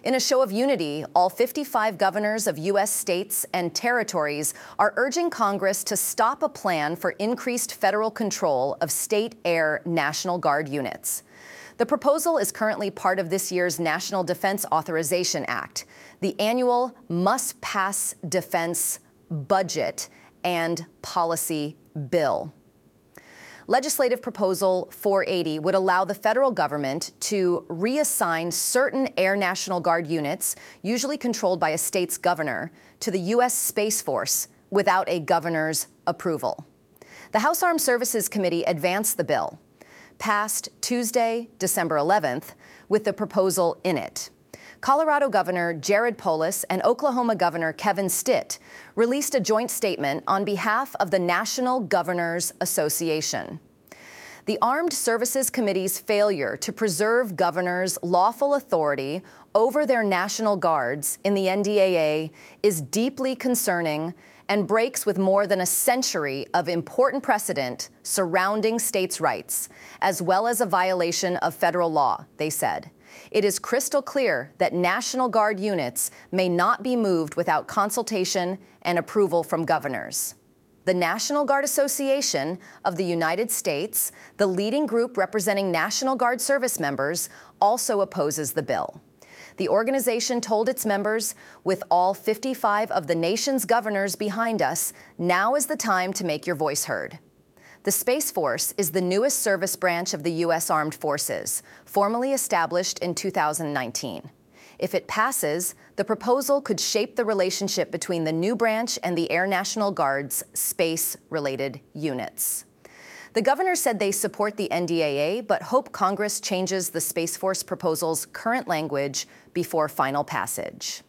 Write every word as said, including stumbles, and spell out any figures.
In a show of unity, all fifty-five governors of U S states and territories are urging Congress to stop a plan for increased federal control of state air National Guard units. The proposal is currently part of this year's National Defense Authorization Act, the annual must-pass defense budget and policy bill. Legislative Proposal four eighty would allow the federal government to reassign certain Air National Guard units, usually controlled by a state's governor, to the U S Space Force without a governor's approval. The House Armed Services Committee advanced the bill, passed Tuesday, December eleventh, with the proposal in it. Colorado Governor Jared Polis and Oklahoma Governor Kevin Stitt released a joint statement on behalf of the National Governors Association. The Armed Services Committee's failure to preserve governors' lawful authority over their National Guards in the N D A A is deeply concerning and breaks with more than a century of important precedent surrounding states' rights, as well as a violation of federal law, they said. It is crystal clear that National Guard units may not be moved without consultation and approval from governors. The National Guard Association of the United States, the leading group representing National Guard service members, also opposes the bill. The organization told its members, with all fifty-five of the nation's governors behind us, now is the time to make your voice heard. The Space Force is the newest service branch of the U S Armed Forces, formally established in two thousand nineteen. If it passes, the proposal could shape the relationship between the new branch and the Air National Guard's space-related units. The governor said they support the N D A A, but hope Congress changes the Space Force proposal's current language before final passage.